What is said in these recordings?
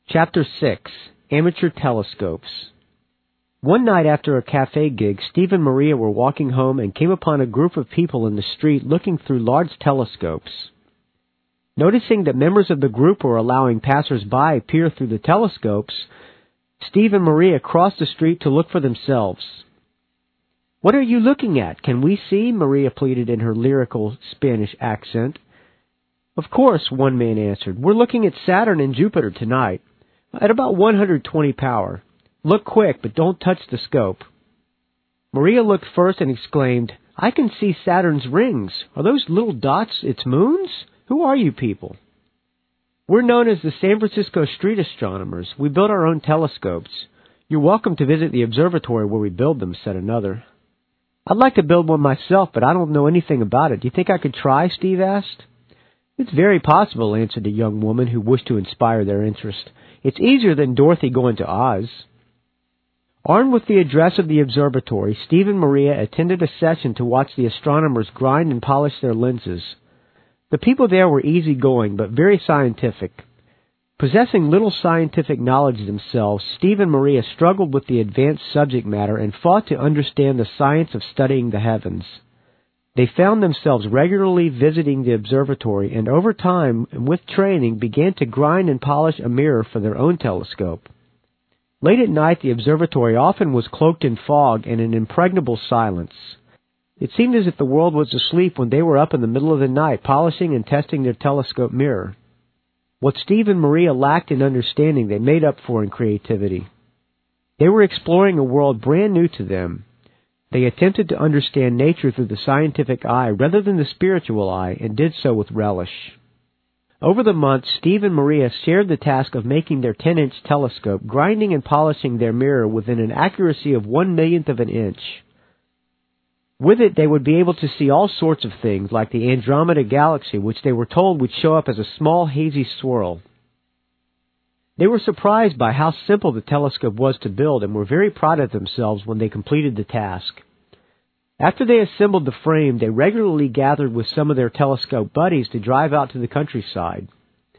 Chapter 6. Amateur Telescopes. One night after a cafe gig, Steve and Maria were walking home and came upon a group of people in the street looking through large telescopes. Noticing that members of the group were allowing passers-by peer through the telescopes, Steve and Maria crossed the street to look for themselves. "What are you looking at? Can we see?" Maria pleaded in her lyrical Spanish accent. "Of course," one man answered. "We're looking at Saturn and Jupiter tonight, at about 120 power. Look quick, but don't touch the scope." Maria looked first and exclaimed, "I can see Saturn's rings. Are those little dots its moons? Who are you people?" "We're known as the San Francisco Street Astronomers. We build our own telescopes. You're welcome to visit the observatory where we build them," said another. "I'd like to build one myself, but I don't know anything about it. Do you think I could try?" Steve asked. "It's very possible," answered a young woman who wished to inspire their interest. "It's easier than Dorothy going to Oz." Armed with the address of the observatory, Steve and Maria attended a session to watch the astronomers grind and polish their lenses. The people there were easygoing, but very scientific. Possessing little scientific knowledge themselves, Steve and Maria struggled with the advanced subject matter and fought to understand the science of studying the heavens. They found themselves regularly visiting the observatory and over time, and with training, began to grind and polish a mirror for their own telescope. Late at night, the observatory often was cloaked in fog and an impregnable silence. It seemed as if the world was asleep when they were up in the middle of the night polishing and testing their telescope mirror. What Steve and Maria lacked in understanding, they made up for in creativity. They were exploring a world brand new to them. They attempted to understand nature through the scientific eye rather than the spiritual eye, and did so with relish. Over the months, Steve and Maria shared the task of making their 10-inch telescope, grinding and polishing their mirror within an accuracy of 1/1,000,000th of an inch. With it, they would be able to see all sorts of things, like the Andromeda Galaxy, which they were told would show up as a small, hazy swirl. They were surprised by how simple the telescope was to build and were very proud of themselves when they completed the task. After they assembled the frame, they regularly gathered with some of their telescope buddies to drive out to the countryside.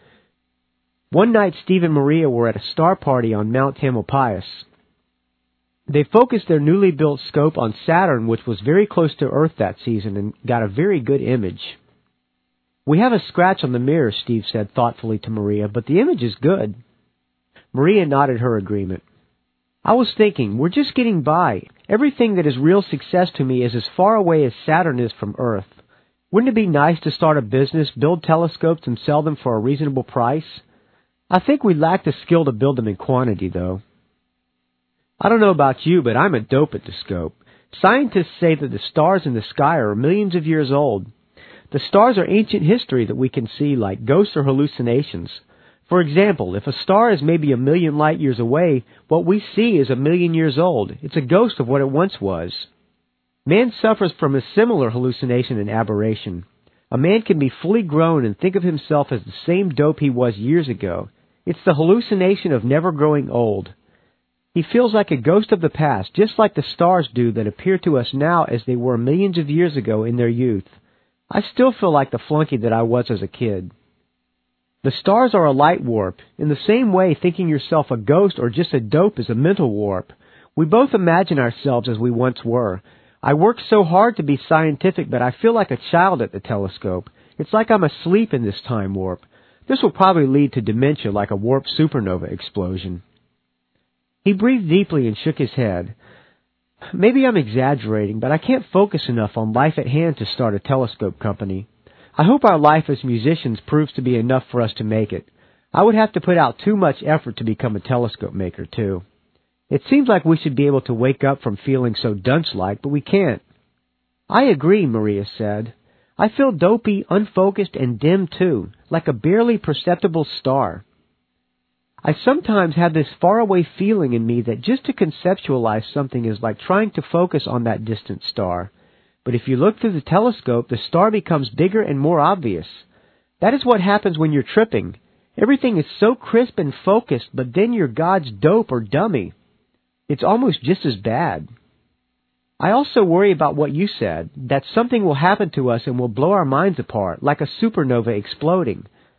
One night, Steve and Maria were at a star party on Mount Tamalpais. They focused their newly built scope on Saturn, which was very close to Earth that season, and got a very good image. "We have a scratch on the mirror," Steve said thoughtfully to Maria, "but the image is good." Maria nodded her agreement. "I was thinking, we're just getting by. Everything that is real success to me is as far away as Saturn is from Earth. Wouldn't it be nice to start a business, build telescopes, and sell them for a reasonable price? I think we lack the skill to build them in quantity, though." "I don't know about you, but I'm a dope at the scope. Scientists say that the stars in the sky are millions of years old. The stars are ancient history that we can see, like ghosts or hallucinations. For example, if a star is maybe 1,000,000 light years away, what we see is 1,000,000 years old. It's a ghost of what it once was. Man suffers from a similar hallucination and aberration. A man can be fully grown and think of himself as the same dope he was years ago. It's the hallucination of never growing old. He feels like a ghost of the past, just like the stars do that appear to us now as they were millions of years ago in their youth. I still feel like the flunky that I was as a kid. The stars are a light warp. In the same way, thinking yourself a ghost or just a dope is a mental warp. We both imagine ourselves as we once were. I work so hard to be scientific, but I feel like a child at the telescope. It's like I'm asleep in this time warp. This will probably lead to dementia, like a warp supernova explosion." He breathed deeply and shook his head. "Maybe I'm exaggerating, but I can't focus enough on life at hand to start a telescope company. I hope our life as musicians proves to be enough for us to make it. I would have to put out too much effort to become a telescope maker, too. It seems like we should be able to wake up from feeling so dunce-like, but we can't." "I agree," Maria said. "I feel dopey, unfocused, and dim, too, like a barely perceptible star. I sometimes have this faraway feeling in me that just to conceptualize something is like trying to focus on that distant star. But if you look through the telescope, the star becomes bigger and more obvious. That is what happens when you're tripping. Everything is so crisp and focused, but then you're God's dope or dummy. It's almost just as bad. I also worry about what you said, that something will happen to us and will blow our minds apart, like a supernova exploding.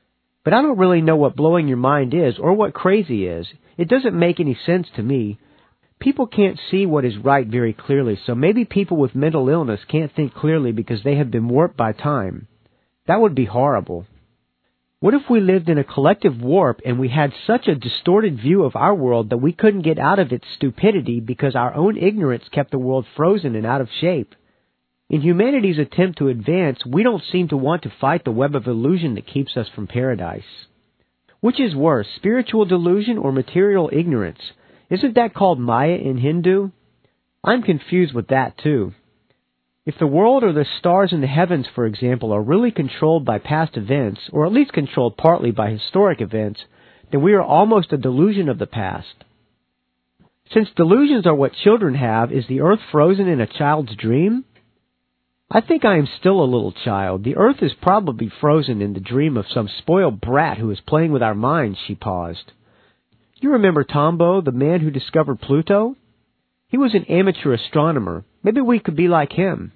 But I don't really know what blowing your mind is or what crazy is. It doesn't make any sense to me. People can't see what is right very clearly, so maybe people with mental illness can't think clearly because they have been warped by time. That would be horrible. What if we lived in a collective warp and we had such a distorted view of our world that we couldn't get out of its stupidity because our own ignorance kept the world frozen and out of shape? In humanity's attempt to advance, we don't seem to want to fight the web of illusion that keeps us from paradise. Which is worse, spiritual delusion or material ignorance? Isn't that called Maya in Hindu? I'm confused with that too. If the world or the stars in the heavens, for example, are really controlled by past events, or at least controlled partly by historic events, then we are almost a delusion of the past. Since delusions are what children have, is the earth frozen in a child's dream? I think I am still a little child. The earth is probably frozen in the dream of some spoiled brat who is playing with our minds, she paused. You remember Tombaugh, the man who discovered Pluto? He was an amateur astronomer. Maybe we could be like him.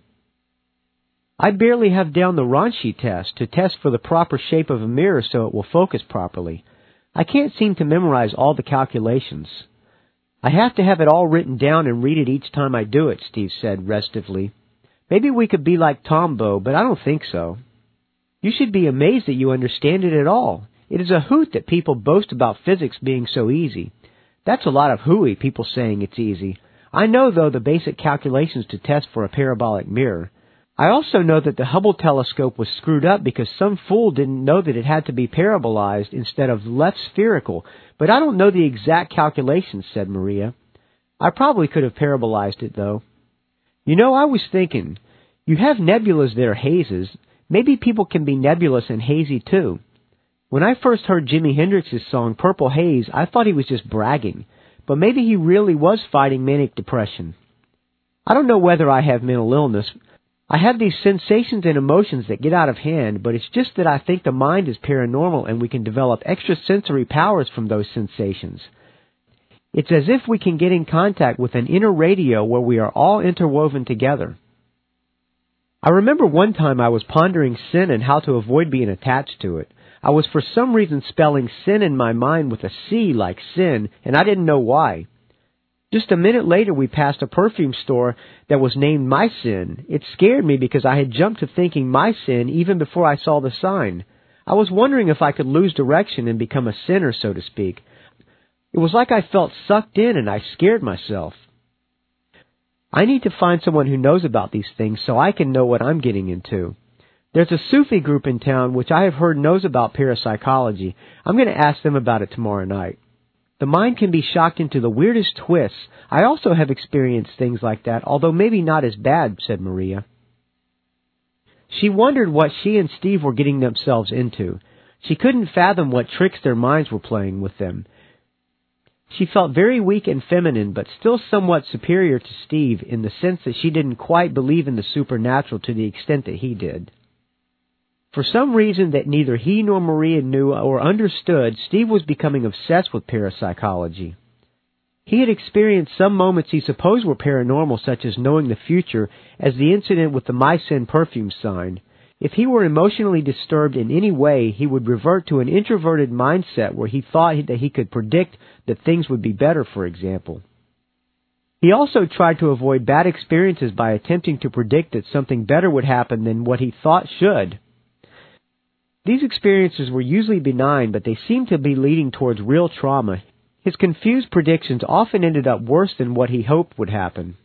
I barely have down the Ranchi test to test for the proper shape of a mirror so it will focus properly. I can't seem to memorize all the calculations. I have to have it all written down and read it each time I do it, Steve said restively. Maybe we could be like Tombaugh, but I don't think so. You should be amazed that you understand it at all. It is a hoot that people boast about physics being so easy. That's a lot of hooey, people saying it's easy. I know, though, the basic calculations to test for a parabolic mirror. I also know that the Hubble telescope was screwed up because some fool didn't know that it had to be parabolized instead of left spherical, but I don't know the exact calculations, said Maria. I probably could have parabolized it, though. You know, I was thinking, you have nebulas that are hazes. Maybe people can be nebulous and hazy, too. When I first heard Jimi Hendrix's song Purple Haze, I thought he was just bragging, but maybe he really was fighting manic depression. I don't know whether I have mental illness. I have these sensations and emotions that get out of hand, but it's just that I think the mind is paranormal and we can develop extrasensory powers from those sensations. It's as if we can get in contact with an inner radio where we are all interwoven together. I remember one time I was pondering sin and how to avoid being attached to it. I was for some reason spelling sin in my mind with a C like sin, and I didn't know why. Just a minute later, we passed a perfume store that was named My Sin. It scared me because I had jumped to thinking My Sin even before I saw the sign. I was wondering if I could lose direction and become a sinner, so to speak. It was like I felt sucked in and I scared myself. I need to find someone who knows about these things so I can know what I'm getting into. There's a Sufi group in town which I have heard knows about parapsychology. I'm going to ask them about it tomorrow night. The mind can be shocked into the weirdest twists. I also have experienced things like that, although maybe not as bad, said Maria. She wondered what she and Steve were getting themselves into. She couldn't fathom what tricks their minds were playing with them. She felt very weak and feminine, but still somewhat superior to Steve in the sense that she didn't quite believe in the supernatural to the extent that he did. For some reason that neither he nor Maria knew or understood, Steve was becoming obsessed with parapsychology. He had experienced some moments he supposed were paranormal, such as knowing the future, as the incident with the My Sin perfume sign. If he were emotionally disturbed in any way, he would revert to an introverted mindset where he thought that he could predict that things would be better, for example. He also tried to avoid bad experiences by attempting to predict that something better would happen than what he thought should. These experiences were usually benign, but they seemed to be leading towards real trauma. His confused predictions often ended up worse than what he hoped would happen.